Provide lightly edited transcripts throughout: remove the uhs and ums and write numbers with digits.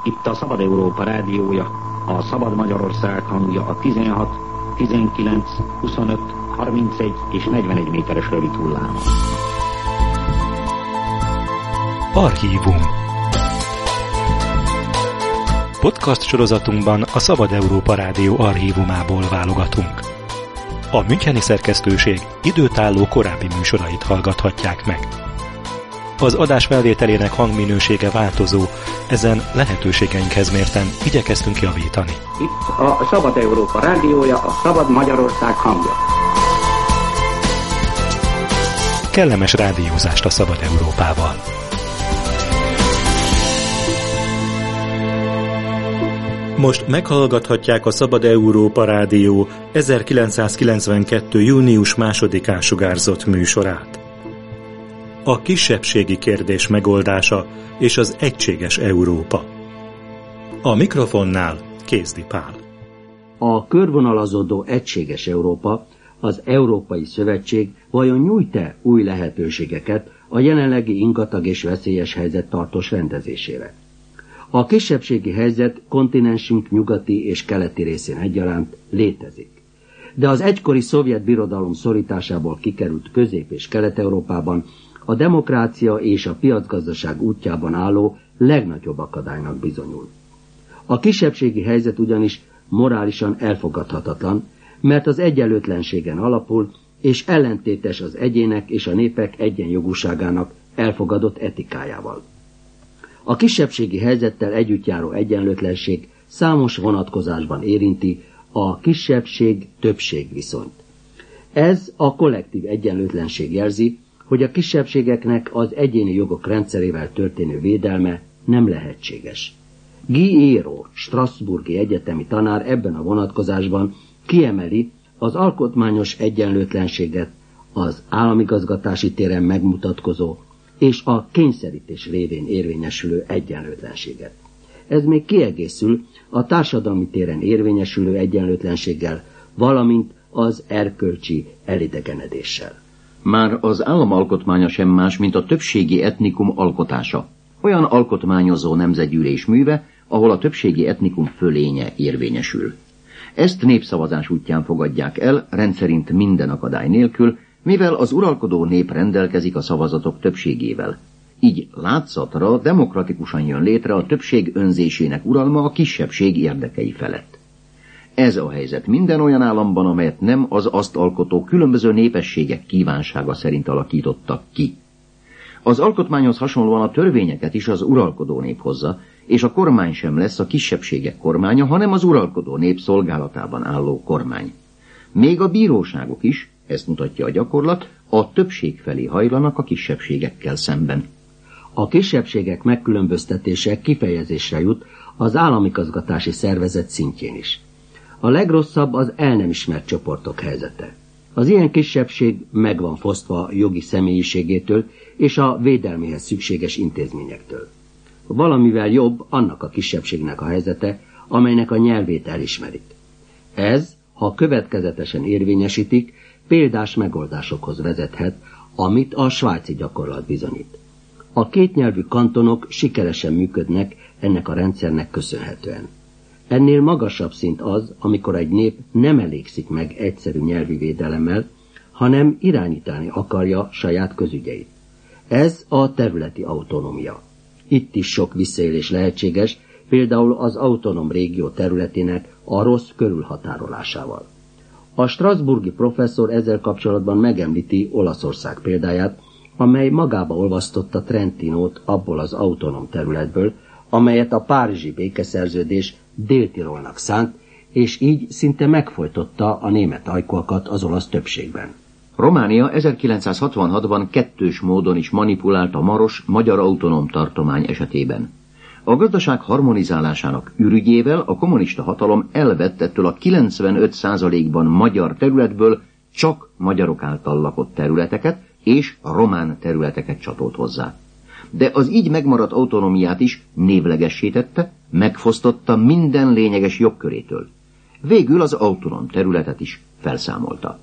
Itt a Szabad Európa rádiója, a Szabad Magyarország hangja a 16, 19, 25, 31 és 41 méteres rövid hullámon. Archívum. Podcast sorozatunkban a Szabad Európa Rádió archívumából válogatunk. A müncheni szerkesztőség időtálló korábbi műsorait hallgathatják meg. Az adás felvételének hangminősége változó, ezen lehetőségeinkhez mérten igyekeztünk javítani. Itt a Szabad Európa rádiója, a Szabad Magyarország hangja. Kellemes rádiózást a Szabad Európával! Most meghallgathatják a Szabad Európa Rádió 1992. június 2-án sugárzott műsorát. A kisebbségi kérdés megoldása és az egységes Európa. A mikrofonnál Kézdi Pál. A körvonalazódó egységes Európa, az Európai Szövetség vajon nyújt-e új lehetőségeket a jelenlegi ingatag és veszélyes helyzet tartós rendezésére? A kisebbségi helyzet kontinensünk nyugati és keleti részén egyaránt létezik. De az egykori szovjet birodalom szorításából kikerült Közép- és Kelet-Európában a demokrácia és a piacgazdaság útjában álló legnagyobb akadálynak bizonyul. A kisebbségi helyzet ugyanis morálisan elfogadhatatlan, mert az egyenlőtlenségen alapul, és ellentétes az egyének és a népek egyenjogúságának elfogadott etikájával. A kisebbségi helyzettel együtt járó egyenlőtlenség számos vonatkozásban érinti a kisebbség-többség viszonyt. Ez a kollektív egyenlőtlenség jelzi, hogy a kisebbségeknek az egyéni jogok rendszerével történő védelme nem lehetséges. Guy Éro, strasbourgi egyetemi tanár ebben a vonatkozásban kiemeli az alkotmányos egyenlőtlenséget, az államigazgatási téren megmutatkozó és a kényszerítés révén érvényesülő egyenlőtlenséget. Ez még kiegészül a társadalmi téren érvényesülő egyenlőtlenséggel, valamint az erkölcsi elidegenedéssel. Már az államalkotmánya sem más, mint a többségi etnikum alkotása. Olyan alkotmányozó nemzetgyűlés műve, ahol a többségi etnikum fölénye érvényesül. Ezt népszavazás útján fogadják el, rendszerint minden akadály nélkül, mivel az uralkodó nép rendelkezik a szavazatok többségével. Így látszatra demokratikusan jön létre a többség önzésének uralma a kisebbség érdekei felett. Ez a helyzet minden olyan államban, amelyet nem az azt alkotó különböző népességek kívánsága szerint alakítottak ki. Az alkotmányhoz hasonlóan a törvényeket is az uralkodó nép hozza, és a kormány sem lesz a kisebbségek kormánya, hanem az uralkodó nép szolgálatában álló kormány. Még a bíróságok is, ezt mutatja a gyakorlat, a többség felé hajlanak a kisebbségekkel szemben. A kisebbségek megkülönböztetése kifejezésre jut az államigazgatási szervezet szintjén is. A legrosszabb az el nem ismert csoportok helyzete. Az ilyen kisebbség meg van fosztva jogi személyiségétől és a védelméhez szükséges intézményektől. Valamivel jobb annak a kisebbségnek a helyzete, amelynek a nyelvét elismerik. Ez, ha következetesen érvényesítik, példás megoldásokhoz vezethet, amit a svájci gyakorlat bizonyít. A kétnyelvű kantonok sikeresen működnek ennek a rendszernek köszönhetően. Ennél magasabb szint az, amikor egy nép nem elégszik meg egyszerű nyelvi védelemmel, hanem irányítani akarja saját közügyeit. Ez a területi autonómia. Itt is sok visszaélés lehetséges, például az autonóm régió területének a rossz körülhatárolásával. A strasbourgi professzor ezzel kapcsolatban megemlíti Olaszország példáját, amely magába olvasztotta Trentinót abból az autonóm területből, amelyet a párizsi békeszerződés Dél-Tirolnak szánt, és így szinte megfojtotta a német ajkúakat az olasz többségben. Románia 1966-ban kettős módon is manipulált a maros magyar autonóm tartomány esetében. A gazdaság harmonizálásának ürügyével a kommunista hatalom elvett ettől a 95%-ban magyar területből csak magyarok által lakott területeket és a román területeket csatolt hozzá. De az így megmaradt autonómiát is névlegessítette, megfosztotta minden lényeges jogkörétől. Végül az autonóm területet is felszámolta.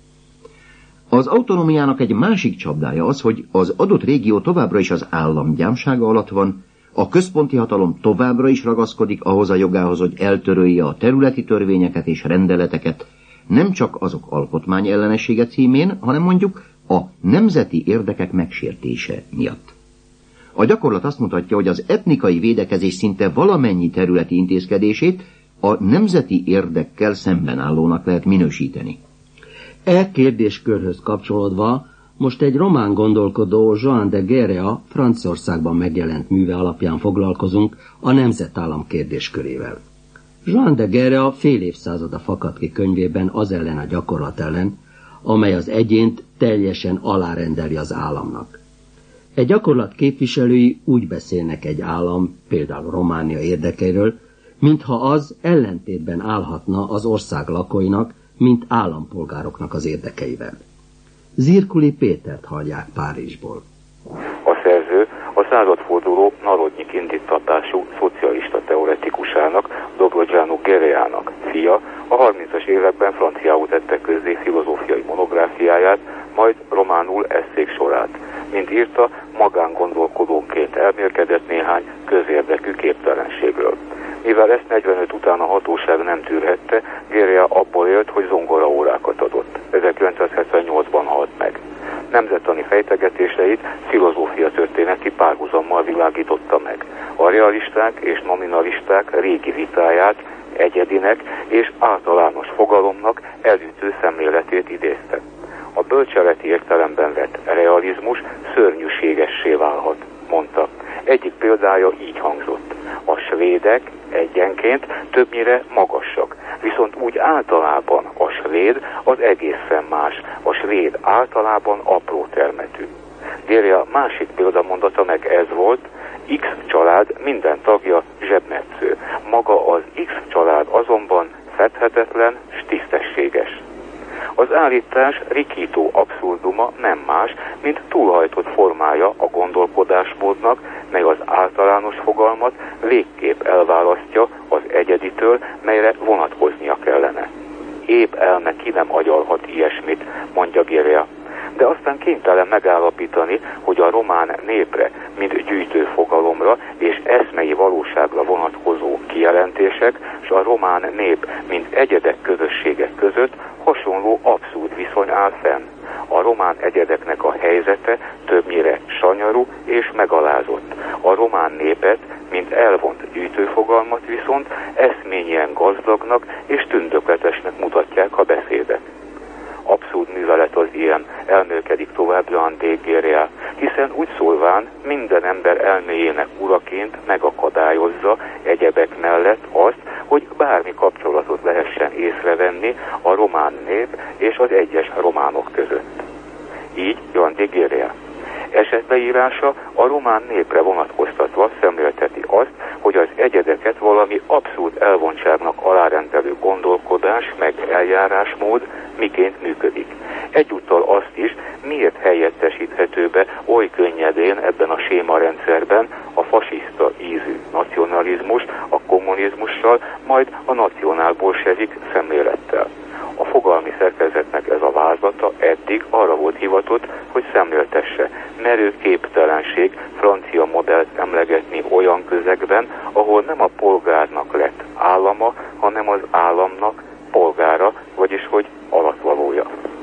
Az autonómiának egy másik csapdája az, hogy az adott régió továbbra is az állam gyámsága alatt van, A központi hatalom továbbra is ragaszkodik ahhoz a jogához, hogy eltörölje a területi törvényeket és rendeleteket, nem csak azok alkotmány ellenessége címén, hanem mondjuk a nemzeti érdekek megsértése miatt. A gyakorlat azt mutatja, hogy az etnikai védekezés szinte valamennyi területi intézkedését a nemzeti érdekkel szemben állónak lehet minősíteni. E kérdéskörhöz kapcsolódva most egy román gondolkodó, Joan de Guerra Franciaországban megjelent műve alapján foglalkozunk a nemzetállam kérdéskörével. Joan de Guerra fél évszázada fakadt ki könyvében az ellen a gyakorlat ellen, amely az egyént teljesen alárendeli az államnak. Egy gyakorlat képviselői úgy beszélnek egy állam, például Románia érdekeiről, mintha az ellentétben állhatna az ország lakóinak, mint állampolgároknak az érdekeivel. Zirkuli Pétert hallják Párizsból. A szerző a századforduló Narodnyik indíttatású szocialista teoretikusának, Dobrodzsánó Gereának fia, a 30-as években franciául tette közzé filozófiai monográfiáját, majd románul esszék sorát. Mint írta, magángondolkodónként elmélkedett néhány közérdekű képtelenségről. Mivel ezt 45 után a hatóság nem tűrhette, Guerra abból élt, hogy zongoraórákat adott. 1978-ban halt meg. Nemzettani fejtegetéseit filozófiatörténeti párhuzammal világította meg. A realisták és nominalisták régi vitáját egyedinek és általános fogalomnak elütő szemléletét idézte. A bölcseleti értelemben vett realizmus szörnyűségessé válhat, mondta. Egyik példája így hangzott. A svédek egyenként többnyire magasak, viszont úgy általában a svéd az egészen más, a svéd általában apró termetű. Guerra másik példamondata meg ez volt, X család minden tagja zsebmetsző, maga az X család azonban fedhetetlen s tisztességes. Az állítás rikító abszurduma nem más, mint túlhajtott formája a gondolkodásmódnak, mely az általános fogalmat végképp elválasztja az egyeditől, melyre vonatkoznia kellene. Épp elme ki nem agyalhat ilyesmit, mondja Guerra. De aztán kénytelen megállapítani, hogy a román népre, mint gyűjtőfogalomra és eszmei valóságra vonatkozó kijelentések, és a román nép, mint egyedek közösségek között hasonló abszurd viszony áll fenn. A román egyedeknek a helyzete többnyire sanyarú és megalázott. A román népet, mint elvont gyűjtőfogalmat viszont eszményien gazdagnak és tündökletesnek mutatják a beszédek. Abszurd művelet az ilyen, elmélkedik tovább Joan de Guerra, hiszen úgy szólván minden ember elméjének uraként megakadályozza egyebek mellett azt, hogy bármi kapcsolatot lehessen észrevenni a román nép és az egyes románok között. Így Joan de Guerra. Esetleírása a román népre vonatkoztatva szemlélteti azt, hogy az egyedeket valami abszurd elvontságnak alárendelő gondolkodás meg eljárásmód miként működik. Egyúttal azt is, miért helyettesíthető be oly könnyedén ebben a sémarendszerben a fasiszta ízű nacionalizmus a kommunizmussal, majd a nacionálbolsevik szemlélettel. A fogalmi szerkezetnek ez a vázlata eddig arra volt hivatott, hogy szemléltesse. Merő képtelenség francia modellt emlegetni olyan közegben, ahol nem a polgárnak lett állama, hanem az államnak polgára, vagyis hogy alattvalója.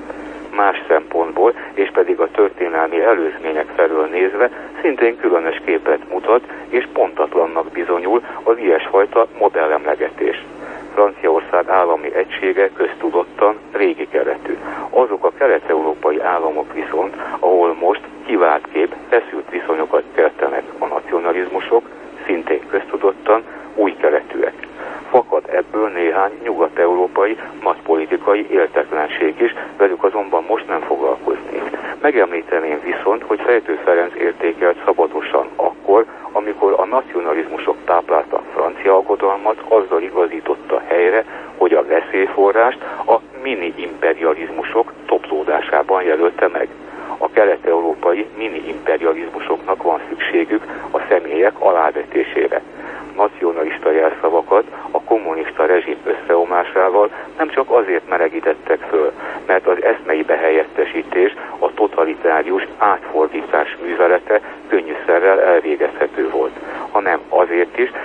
Más szempontból, és pedig a történelmi előzmények felől nézve, szintén különös képet mutat, és pontatlannak bizonyul az ilyesfajta modellemlegetés. Franciaország állami egysége köztudottan régi keletű. Azok a kelet-európai államok viszont, ahol most kiváltképp feszült viszonyokat keltenek a nacionalizmusok, szintén köztudottan új keletűek. Fakad ebből néhány nyugat-európai nagypolitikai éltetlenség is, velük azonban most nem foglalkoznék. Megemlíteném viszont, hogy Fejtő Ferenc értékelt szabadosan akkor, amikor a nacionalizmusok táplálta francia aggodalmat, azzal igazította helyre, hogy a veszélyforrást a mini-imperializmusok toplódásában jelölte meg. A kelet-európai mini-imperializmusoknak van szükségük a személyek alávetésére. Nacionalista jelszavakat a kommunista rezsim összeomlásával nem csak azért melegítettek föl, mert az eszmei behelyettesítés, a totalitárius átfordítás művelete könnyűszerrel elvégezhető volt, hanem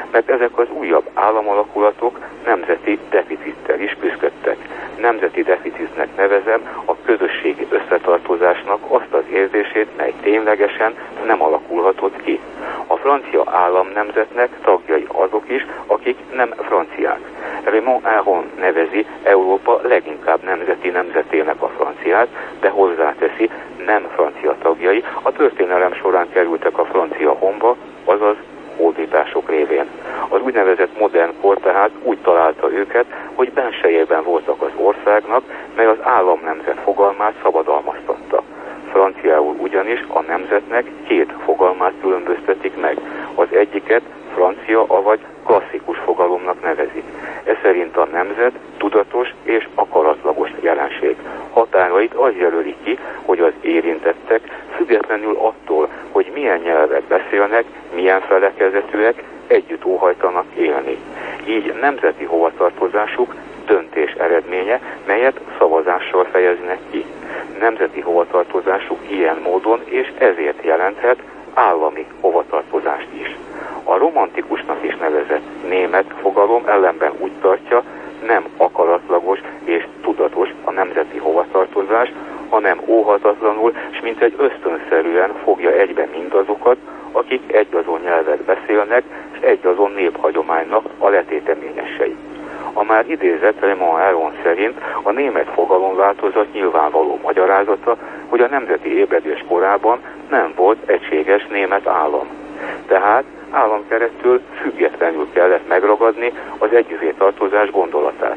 mert ezek az újabb államalakulatok nemzeti deficittel is küzdöttek. Nemzeti deficitnek nevezem a közösségi összetartozásnak azt az érzését, mely ténylegesen nem alakulhatott ki. A francia államnemzetnek tagjai azok is, akik nem franciák. Raymond Aron nevezi Európa leginkább nemzeti nemzetének a franciát, de hozzáteszi, nem francia tagjai a történelem során kerültek a francia honba, azaz hódítások révén. Az úgynevezett modern kor tehát úgy találta őket, hogy bensejében voltak az országnak, mely az államnemzet fogalmát szabadalmaztatta. Franciául ugyanis a nemzetnek két fogalmát különböztetik meg. Az egyiket francia, avagy klasszikus fogalomnak nevezik. Ez szerint a nemzet tudatos és akaratlagos jelenség. Határait az jelöli ki, hogy az érintettek függetlenül attól, hogy milyen nyelvet beszélnek, milyen felekezetűek, együtt óhajtanak élni. Így nemzeti hovatartozásuk döntés eredménye, melyet szavazással fejeznek ki. Nemzeti hovatartozásuk ilyen módon és ezért jelenthet állami hovatartozást is. A romantikusnak is nevezett német fogalom ellenben úgy tartja, nem akaratlagos és tudatos a nemzeti hovatartozás, hanem óhatatlanul, s mintegy ösztönszerűen fogja egybe mindazokat, akik egyazon nyelvet beszélnek, és egyazon néphagyománynak a letéteményesei. A már idézett Raymond Aron szerint a német fogalomváltozat nyilvánvaló magyarázata, hogy a nemzeti ébredés korában nem volt egységes német állam. Tehát államkerettől függetlenül kellett megragadni az együtttartozás gondolatát.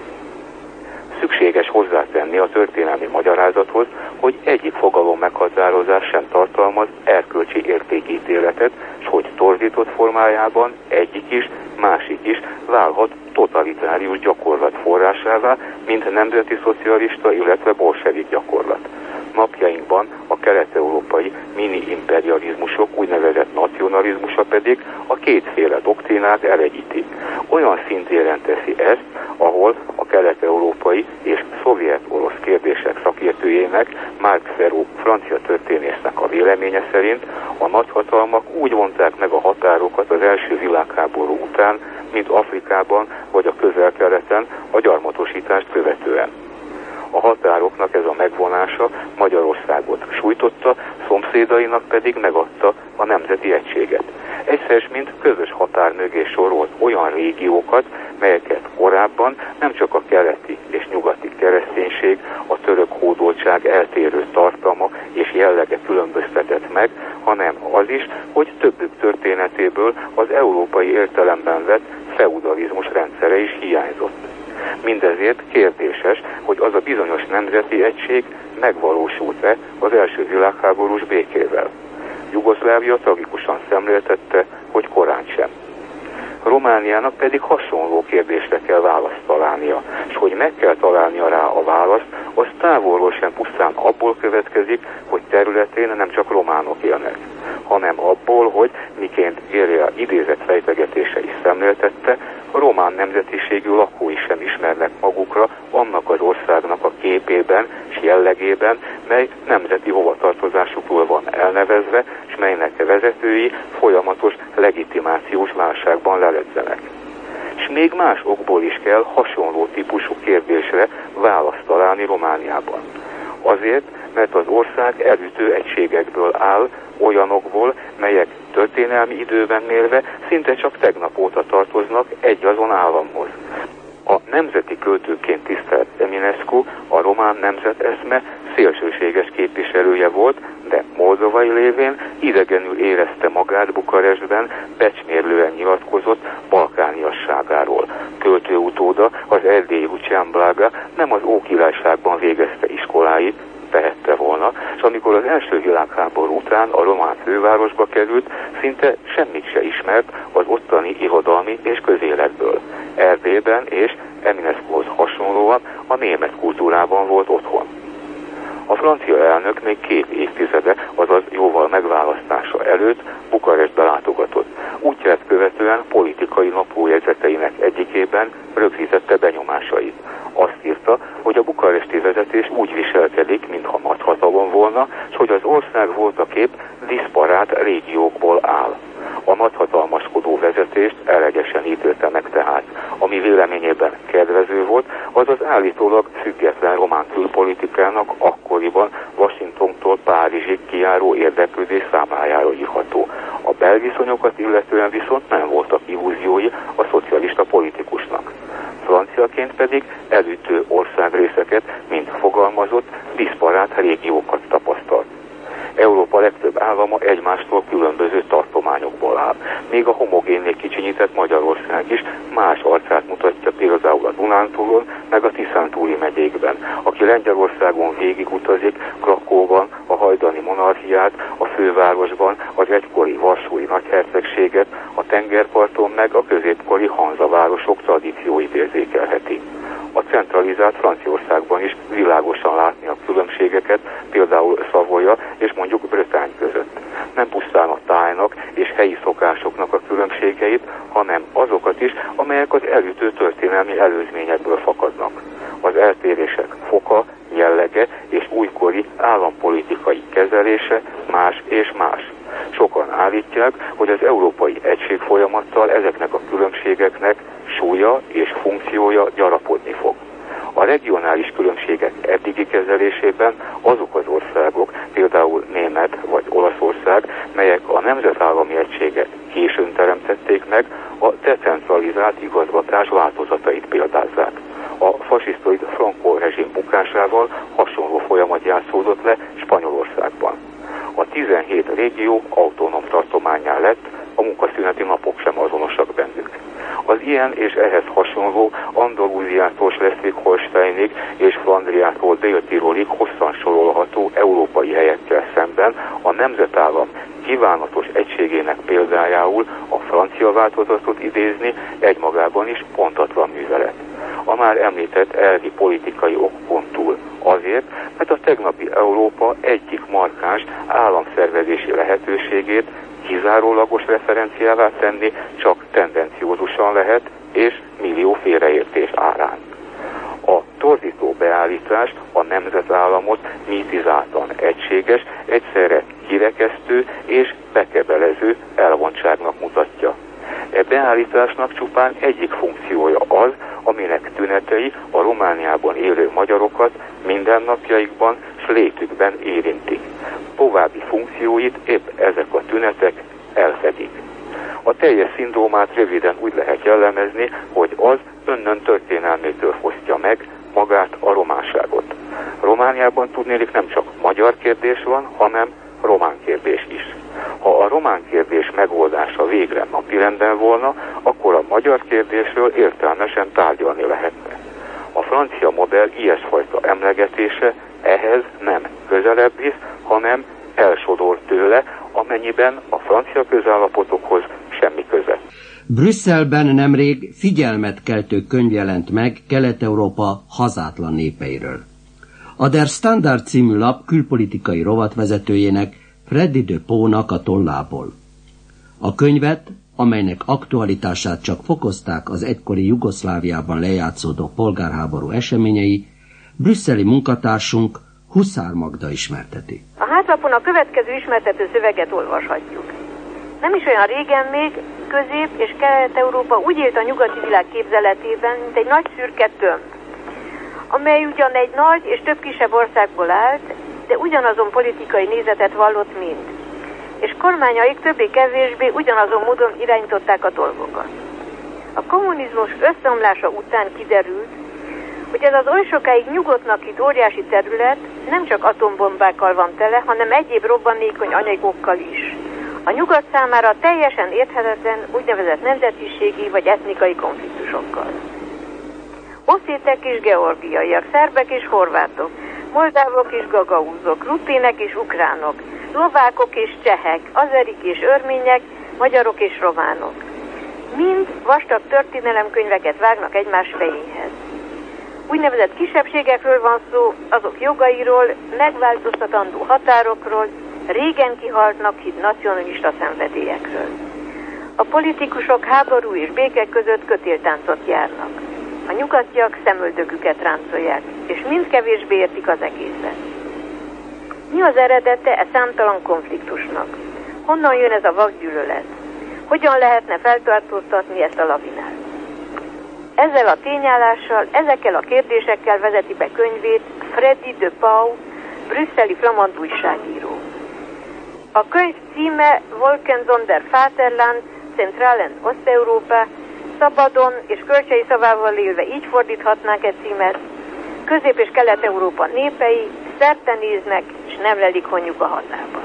Szükséges hozzátenni a történelmi magyarázathoz, hogy egyik fogalom meghatározás sem tartalmaz erkölcsi értékítéletet, s hogy torzított formájában egyik is, másik is válhat totalitárius gyakorlat forrásává, mint nemzeti szocialista, illetve bolsevik gyakorlat. Napjainkban a kelet-európai mini-imperializmusok úgynevezett nacionalizmusa pedig a kétféle doktrínát elegyíti. Olyan szintéren teszi ezt, ahol a kelet-európai és szovjet-orosz kérdések szakértőjének, Marc Ferro francia történésznek a véleménye szerint a nagyhatalmak úgy vonták meg a határokat az első világháború után, mint Afrikában vagy a Közel-Keleten a gyarmatosítást követően. A határoknak ez a megvonása Magyarországot sújtotta, szomszédainak pedig megadta a nemzeti egységet. Egyszer mint közös határ mögé sorolt olyan régiókat, melyeket korábban nem csak a keleti és nyugati kereszténység, a török hódoltság eltérő tartalma és jellege különböztetett meg, hanem az is, hogy többük történetéből az európai értelemben vett feudalizmus rendszere is hiányzott. Mindezért kérdéses, hogy az a bizonyos nemzeti egység megvalósult-e az első világháborús békével. Jugoszlávia tragikusan szemléltette, hogy korán sem. Romániának pedig hasonló kérdésre kell választ találnia, és hogy meg kell találnia rá a választ, az távolról sem pusztán abból következik, hogy területén nem csak románok élnek, hanem abból, hogy miként Géria idézett fejtegetése is szemléltette, a román nemzetiségű lakói sem ismernek magukra annak az országnak a képében és jellegében, mely nemzeti hovatartozásukról van elnevezve, és melynek vezetői folyamatos legitimációs válságban leledzenek. És még más okból is kell hasonló típusú kérdésre választ találni Romániában. Azért, mert az ország elütő egységekből áll, olyanokból, melyek történelmi időben mérve szinte csak tegnap óta tartoznak egy azon államhoz. A nemzeti költőként tisztelt Eminescu a román nemzeteszme szélsőséges képviselője volt, de moldovai lévén idegenül érezte magát Bukarestben, becsmérlően nyilatkozott balkániasságáról. Költő utóda, az erdélyi Lucián Blaga nem az Ókirályságban végezte iskoláit, tehette volna, és amikor az első világháború után a román fővárosba került, szinte semmit se ismert az ottani irodalmi és közéletből. Erdélyben és Eminescuhoz hasonlóan a német kultúrában volt otthon. A francia elnök még 2 évtizede, azaz jóval megválasztása előtt Bukarestbe látogatott. Útját követően politikai naplójegyzeteinek egyikében rögzítette benyomásait. Azt írta, hogy a bukaresti vezetés úgy viselkedik, mintha nagyhatalom volna, és hogy az ország voltaképp diszparát régiókból áll. A nagyhatalmaskodó vezetést semlegesen ítélte meg tehát. Ami véleményében kedvező volt, az az állítólag független román külpolitikának akkoriban Washingtontól Párizsig kijáró érdeklődés számlájára írható. A belviszonyokat illetően viszont nem voltak illúziói a szocialista politikusnak. Franciaként pedig elütő országrészeket, mint fogalmazott, diszparát régiókat tapasztalt. Európa legtöbb állama egymástól különböző tartományokból áll. Még a homogénné kicsinyített Magyarország is más arcát mutatja például a Dunántúlon, meg a Tiszántúli megyékben. Aki Lengyelországon végigutazik, Krakóban, a hajdani monarchiát, a fővárosban, az egykori varsói nagyhercegséget, a tengerparton meg a középkori hanzavárosok tradícióit érzékelheti. A centralizált Franciaországban is világosan látni a különbségeket, például Savoya és mondjuk Bretagne között. Nem pusztán a tájnak és helyi szokásoknak a különbségeit, hanem azokat is, amelyek az elütő történelmi előzményekből fakadnak. Az eltérések foka, jellege és újkori állampolitikai kezelése más és más. Sokan állítják, hogy az európai egység folyamattal ezeknek a különbségeknek súlya és funkciója gyarapodni fog. A regionális különbségek eddigi kezelésében azok az országok, például Német vagy Olaszország, melyek a nemzetállami egységet későn teremtették meg, a decentralizált igazgatás változatait példázzák. A fasisztoid Franco rezsim bukásával hasonló folyamat játszódott le Spanyolországban. A 17 régió autonóm tartománnyá lett, a munkaszüneti napok sem azonosak bennük. Az ilyen és ehhez hasonló Andalúziától Schleswig-Holsteinig és Flandriától Dél-Tirolig hosszan sorolható európai helyekkel szemben a nemzetállam kívánatos egységének példájául a francia változatot idézni egymagában is pontatlan művelet. A már említett elvi politikai okon túl azért, mert a tegnapi Európa egyik markáns államszervezési lehetőségét kizárólagos referenciává tenni csak tendenciózusan lehet, és millió félreértés árán. A torzító beállítás a nemzetállamot mitizáltan egységes, egyszerre kirekesztő és bekebelező elvontságnak mutatja. E beállításnak csupán egyik funkciója az, aminek tünetei a Romániában élő magyarokat mindennapjaikban s létükben érintik. További funkcióit épp ezek a tünetek elfedik. A teljes szindrómát röviden úgy lehet jellemezni, hogy az önnön történelmétől fosztja meg magát a románságot. Romániában tudnélik nem csak magyar kérdés van, hanem román kérdés is. Ha a román kérdés megoldása végre napirenden volna, akkor a magyar kérdésről értelmesen tárgyalni lehetne. A francia modell ilyesfajta emlegetése ehhez nem közelebb visz, hanem elsodor tőle, amennyiben a francia közállapotokhoz semmi köze. Brüsszelben nemrég figyelmet keltő könyv jelent meg Kelet-Európa hazátlan népeiről. A Der Standard című lap külpolitikai rovatvezetőjének, Freddy de Pau-nak a tollából. A könyvet, amelynek aktualitását csak fokozták az egykori Jugoszláviában lejátszódó polgárháború eseményei, brüsszeli munkatársunk Huszár Magda ismerteti. A hátlapon a következő ismertető szöveget olvashatjuk. Nem is olyan régen még Közép- és Kelet-Európa úgy élt a nyugati világ képzeletében, mint egy nagy szürke tömb, amely ugyan egy nagy és több kisebb országból állt, de ugyanazon politikai nézetet vallott mind, és kormányaik többé-kevésbé ugyanazon módon irányították a dolgokat. A kommunizmus összeomlása után kiderült, hogy ez az oly sokáig nyugodtnak hitt óriási terület nem csak atombombákkal van tele, hanem egyéb robbanékony anyagokkal is. A nyugat számára teljesen érthetetlen úgynevezett nemzetiségi vagy etnikai konfliktusokkal. Oszétek és georgiaiak, szerbek és horvátok, moldávok és gagauzok, rutének és ukránok, szlovákok és csehek, azerik és örmények, magyarok és románok. Mind vastag történelemkönyveket vágnak egymás fejéhez. Úgynevezett kisebbségekről van szó, azok jogairól, megváltoztatandó határokról, régen kihaltnak hitt nacionalista szenvedélyekről. A politikusok háború és béke között kötéltáncot járnak. A nyugatiak szemöldöküket ráncolják, és mind kevésbé értik az egészet. Mi az eredete e számtalan konfliktusnak? Honnan jön ez a vakgyűlölet? hogyan lehetne feltartóztatni ezt a lavinát. Ezzel a tényállással, ezekkel a kérdésekkel vezeti be könyvét Freddy de Pauw, brüsszeli flamand újságíró. A könyv címe Wolken zonder Vaterland, Zentralen Osteuropa, szabadon és kölcsei szavával élve így fordíthatnánk egy címet: Közép- és Kelet-Európa népei szerte néznek, és nem lelik honjuk a hatában.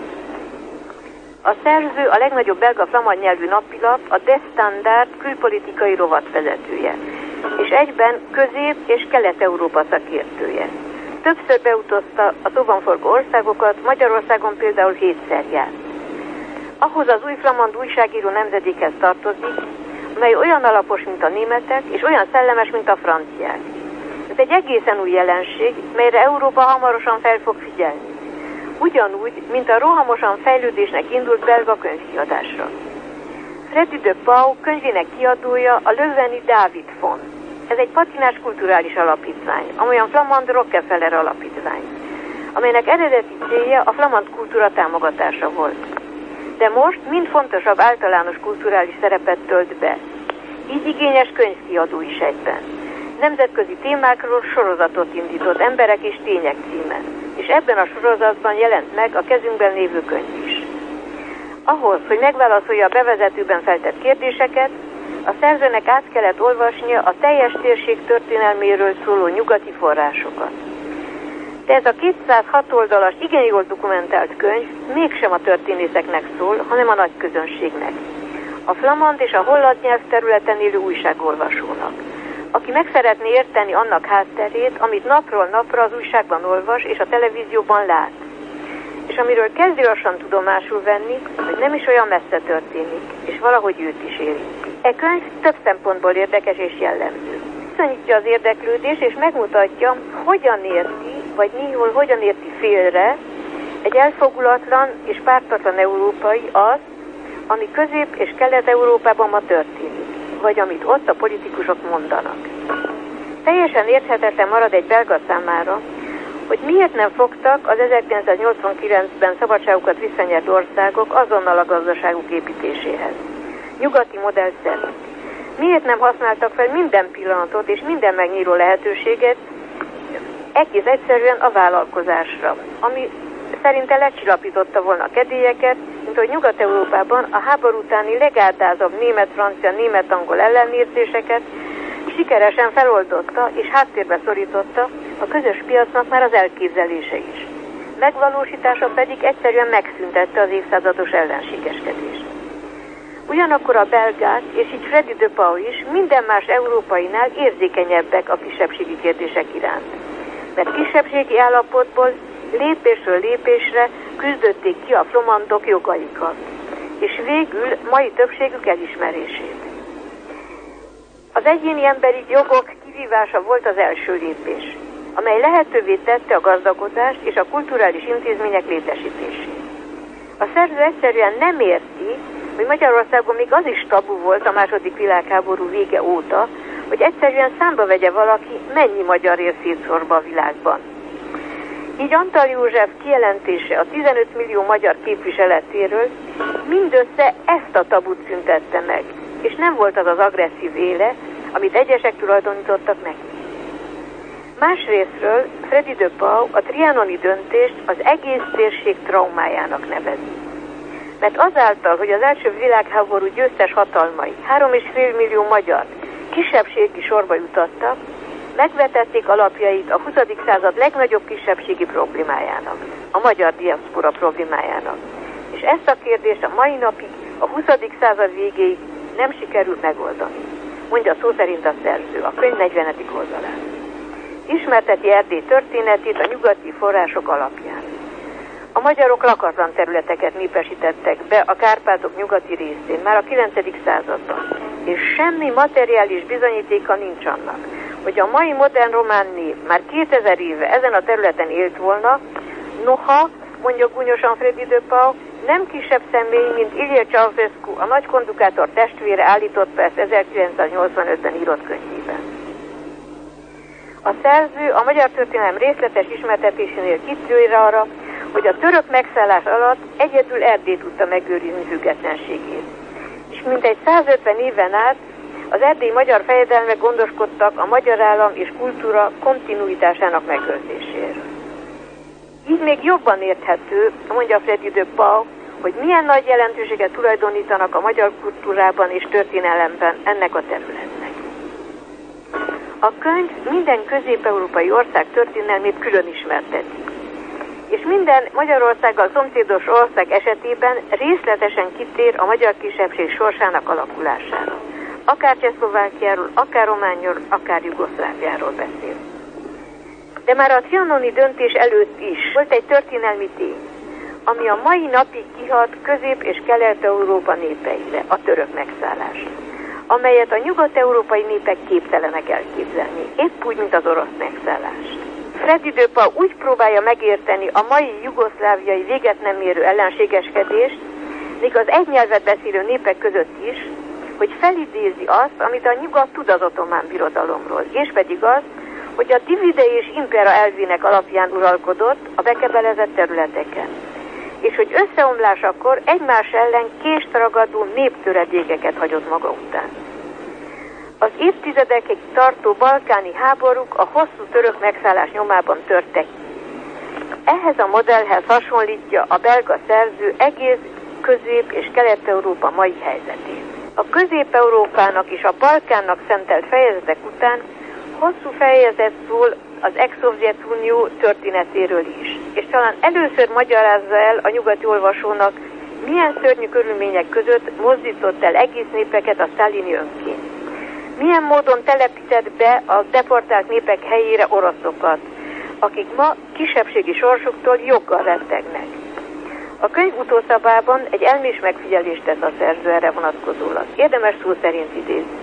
A szerző a legnagyobb belga flamand nyelvű napilap, a De Standard külpolitikai rovatvezetője, és egyben Közép- és Kelet-Európa szakértője. Többször beutazta a szóban forgó országokat, Magyarországon például 7-szer járt. Ahhoz az új flamand újságíró nemzedékhez tartozik, mely olyan alapos, mint a németek, és olyan szellemes, mint a franciák. Ez egy egészen új jelenség, melyre Európa hamarosan fel fog figyelni. Ugyanúgy, mint a rohamosan fejlődésnek indult belga könyvkiadásra. Freddy de Pauw könyvének kiadója a Leuveni David Fond. Ez egy patinás kulturális alapítvány, amolyan Flamand Rockefeller alapítvány, amelynek eredeti célja a flamand kultúra támogatása volt. De most mind fontosabb általános kulturális szerepet tölt be. Így igényes könyvkiadó is egyben. Nemzetközi témákról sorozatot indított, Emberek és tények címen, és ebben a sorozatban jelent meg a kezünkben lévő könyv is. Ahhoz, hogy megválaszolja a bevezetőben feltett kérdéseket, a szerzőnek át kellett olvasnia a teljes térség történelméről szóló nyugati forrásokat. De ez a 206 oldalas, igen jól dokumentált könyv mégsem a történészeknek szól, hanem a nagy közönségnek. A flamand és a holland nyelvterületen élő újságolvasónak, aki meg szeretné érteni annak hátterét, amit napról napra az újságban olvas és a televízióban lát, és amiről kezdi lassan tudomásul venni, hogy nem is olyan messze történik, és valahogy őt is érinti. E könyv több szempontból érdekes és jellemző. Viszonyítja az érdeklődés, és megmutatja, hogyan érti, vagy néhol hogyan érti félre egy elfogulatlan és pártatlan európai az, ami Közép- és Kelet-Európában ma történik, vagy amit ott a politikusok mondanak. Teljesen érthetetlen marad egy belga számára, hogy miért nem fogtak az 1989-ben szabadságukat visszanyert országok azonnal a gazdaságuk építéséhez. Nyugati modell szerint. Miért nem használtak fel minden pillanatot és minden megnyíló lehetőséget egész egyszerűen a vállalkozásra, ami szerinte lecsillapította volna a kedélyeket, mint hogy Nyugat-Európában a háború utáni legáldázabb német-francia, német-angol ellenérzéseket sikeresen feloldotta és háttérbe szorította a közös piacnak már az elképzelése is. Megvalósítása pedig egyszerűen megszüntette az évszázados ellenségeskedést. Ugyanakkor a belgák, és így Freddy de Pauw is minden más európainál érzékenyebbek a kisebbségi kérdések iránt. Mert kisebbségi állapotból lépésről lépésre küzdötték ki a flamandok jogaikat, és végül mai többségük elismerését. Az egyéni emberi jogok kivívása volt az első lépés, amely lehetővé tette a gazdagodást és a kulturális intézmények létesítését. A szerző egyszerűen nem érti, hogy Magyarországon még az is tabu volt a II. Világháború vége óta, hogy egyszerűen számba vegye valaki, mennyi magyar él szétszórva a világban. Így Antal József kijelentése a 15 millió magyar képviseletéről mindössze ezt a tabut szüntette meg, és nem volt az az agresszív éle, amit egyesek tulajdonítottak neki. Másrésztről Freddy de Pauw a trianoni döntést az egész térség traumájának nevezi. Mert azáltal, hogy az első világháború győztes hatalmai 3,5 millió magyar kisebbségi sorba jutottak, megvetették alapjait a 20. század legnagyobb kisebbségi problémájának, a magyar diaszpora problémájának. És ezt a kérdést a mai napig, a 20. század végéig nem sikerül megoldani, mondja szó szerint a szerző a könyv 40. oldalán. Ismerteti Erdély történetét a nyugati források alapján. A magyarok lakatlan területeket népesítettek be a Kárpátok nyugati részén már a 9. században, és semmi materiális bizonyítéka nincs annak, hogy a mai modern román nép már 2000 éve ezen a területen élt volna, noha, mondja gúnyosan Freddy de Pauw, nem kisebb személy, mint Ilie Ceausescu, a nagy kondukátor testvére állította ezt 1985-ben írott könyvében. A szerző a magyar történelem részletes ismertetésénél kitűr arra, hogy a török megszállás alatt egyedül Erdély tudta megőrizni függetlenségét. és mintegy 150 éven át az erdélyi magyar fejedelmek gondoskodtak a magyar állam és kultúra kontinuitásának megőrzéséről. Így még jobban érthető, mondja Freddy de Pauw, hogy milyen nagy jelentőséget tulajdonítanak a magyar kultúrában és történelemben ennek a területnek. A könyv minden közép-európai ország történelmét külön ismerteti, és minden Magyarországgal szomszédos ország esetében részletesen kitér a magyar kisebbség sorsának alakulására. Akár Csehszlovákiáról, akár Romániáról, akár Jugoszláviáról beszél. De már a trianoni döntés előtt is volt egy történelmi tény, ami a mai napig kihat Közép- és Kelet-Európa népeire, a török megszállás, amelyet a nyugat-európai népek képtelenek elképzelni, épp úgy, mint az orosz megszállást. Freddy de Pauw úgy próbálja megérteni a mai jugoszláviai véget nem érő ellenségeskedést, még az egy nyelvet beszélő népek között is, hogy felidézi azt, amit a nyugat tud az ottomán birodalomról, és pedig az, hogy a divide és impera elvének alapján uralkodott a bekebelezett területeken, és hogy összeomlásakor egymás ellen kést ragadó néptöredékeket hagyott maga után. Az évtizedekig tartó balkáni háborúk a hosszú török megszállás nyomában törtek ki. Ehhez a modellhez hasonlítja a belga szerző egész Közép- és Kelet-Európa mai helyzetét. A Közép-Európának és a Balkánnak szentelt fejezetek után hosszú fejezet szól az ex-Szovjetunió történetéről is, és talán először magyarázza el a nyugati olvasónak, milyen szörnyű körülmények között mozdított el egész népeket a sztálini önként. Milyen módon telepített be a deportált népek helyére oroszokat, akik ma kisebbségi sorsuktól joggal rettegnek. A könyv utószabában egy elmés megfigyelést tesz a szerző erre vonatkozólag. Érdemes szó szerint idézni.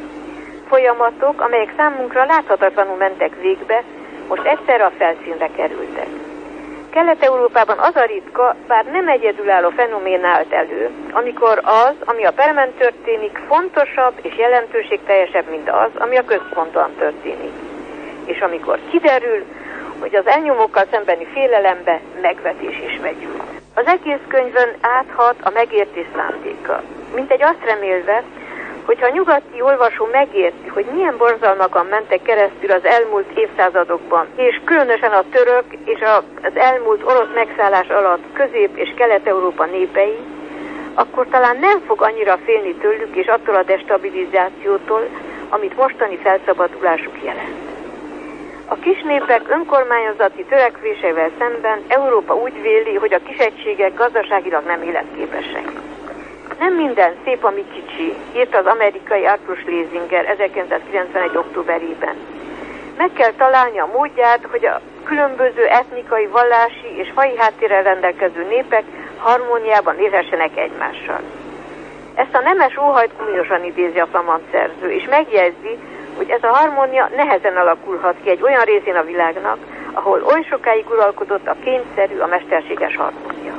Folyamatok, amelyek számunkra láthatatlanul mentek végbe, most egyszerre a felszínre kerültek. Kelet-Európában az a ritka, bár nem egyedülálló fenomén állt elő, amikor az, ami a permen történik, fontosabb és jelentőségteljesebb, mint az, ami a központban történik. És amikor kiderül, hogy az elnyomókkal szembeni félelembe megvetés is vegyül. Az egész könyvön áthat a megértés szándéka. Mintegy azt remélve, hogyha a nyugati olvasó megérti, hogy milyen borzalmakon mentek keresztül az elmúlt évszázadokban, és különösen a török és az elmúlt orosz megszállás alatt Közép- és Kelet-Európa népei, akkor talán nem fog annyira félni tőlük és attól a destabilizációtól, amit mostani felszabadulásuk jelent. A kis népek önkormányzati törekvésével szemben Európa úgy véli, hogy a kisegységek gazdaságilag nem életképesek. Nem minden szép, ami kicsi, írt az amerikai Arthur Schlesinger 1991. októberében. Meg kell találni a módját, hogy a különböző etnikai, vallási és faji háttérrel rendelkező népek harmóniában élhessenek egymással. Ezt a nemes óhajt gúnyosan idézi a flamand szerző, és megjegyzi, hogy ez a harmónia nehezen alakulhat ki egy olyan részén a világnak, ahol oly sokáig uralkodott a kényszerű, a mesterséges harmónia.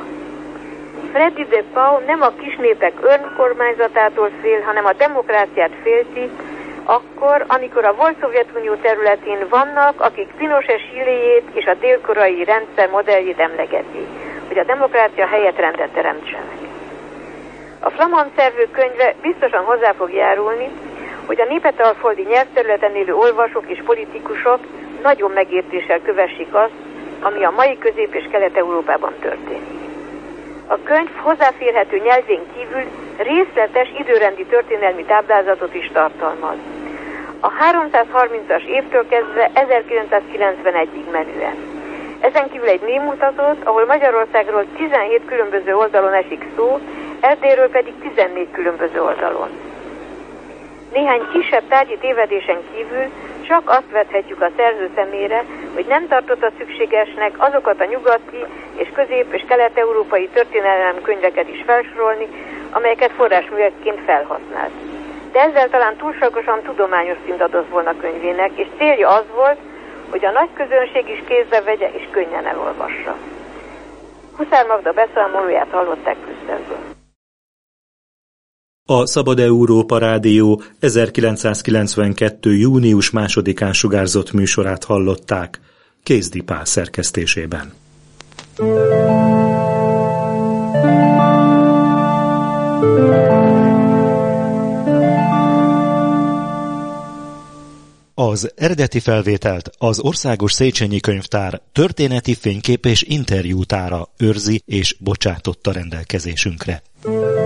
Freddy de Pauw nem a kis népek önkormányzatától fél, hanem a demokráciát félti, akkor, amikor a volt Szovjetunió területén vannak, akik Pinochet Chiléjét és a dél-koreai rendszer modelljét emlegetik, hogy a demokrácia helyett rendet teremtsenek. A flamand szerző könyve biztosan hozzá fog járulni, hogy a népetalföldi nyelvterületen élő olvasók és politikusok nagyon megértéssel kövessék azt, ami a mai Közép- és Kelet-Európában történik. A könyv hozzáférhető nyelvén kívül részletes időrendi történelmi táblázatot is tartalmaz. A 330-as évtől kezdve 1991-ig menően. Ezen kívül egy névmutatót, ahol Magyarországról 17 különböző oldalon esik szó, Erdélyről pedig 14 különböző oldalon. Néhány kisebb tárgyi tévedésen kívül csak azt vethetjük a szerző szemére, hogy nem tartotta szükségesnek azokat a nyugati és közép- és kelet-európai történelemkönyveket is felsorolni, amelyeket forrásművekként felhasznált. De ezzel talán túlságosan tudományos szint adott volna könyvének, és célja az volt, hogy a nagy közönség is kézbe vegye és könnyen elolvassa. Huszár Magda beszámolóját hallották Brüsszelből. A Szabad Európa Rádió 1992. június 2-án sugárzott műsorát hallották, Kézdi Pál szerkesztésében. Az eredeti felvételt az Országos Széchenyi Könyvtár történeti fénykép és interjútára őrzi és bocsátotta rendelkezésünkre.